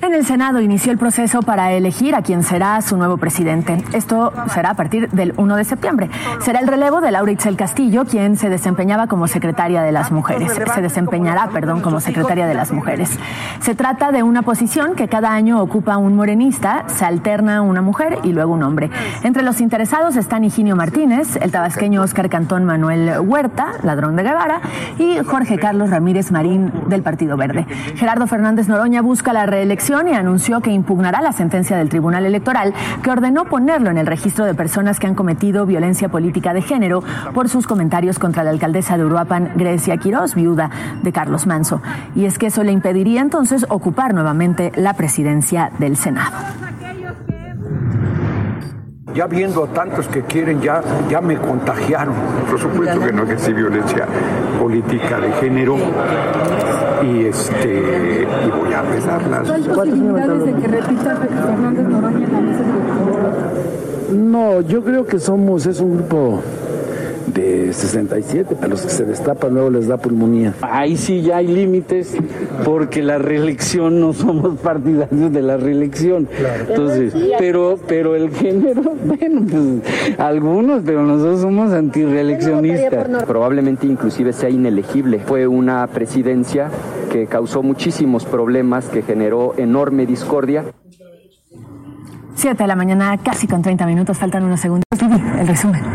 En el Senado inició el proceso para elegir a quien será su nuevo presidente. Esto será a partir del 1 de septiembre. Será el relevo de Laura Itzel Castillo, quien se desempeñará como secretaria de las mujeres. Se trata de una posición que cada año ocupa un morenista, se alterna una mujer y luego un hombre. Entre los interesados están Higinio Martínez, el tabasqueño Óscar Cantón Manuel Huerta, ladrón de Guevara, y Jorge Carlos Ramírez Marín del Partido Verde. Gerardo Fernández Noroña busca la reelección y anunció que impugnará la sentencia del Tribunal Electoral que ordenó ponerlo en el registro de personas que han cometido violencia política de género por sus comentarios contra la alcaldesa de Uruapan, Grecia Quirós, viuda de Carlos Manso. Y es que eso le impediría entonces ocupar nuevamente la presidencia del Senado. Ya viendo a tantos que quieren, ya me contagiaron. Por supuesto que no ejercí violencia política de género y voy a pesarlas. ¿Hay posibilidades de que repita Fernández Noroña en la mesa directiva? No, yo creo que es un grupo de 67, a los que se destapan luego les da pulmonía. Ahí sí ya hay límites, porque la reelección no somos partidarios de la reelección. Claro. Entonces, pero el género, bueno, pues algunos, pero nosotros somos antirreeleccionistas. Probablemente inclusive sea inelegible. Fue una presidencia que causó muchísimos problemas, que generó enorme discordia. 7 de la mañana, casi con 30 minutos, faltan unos segundos. El resumen.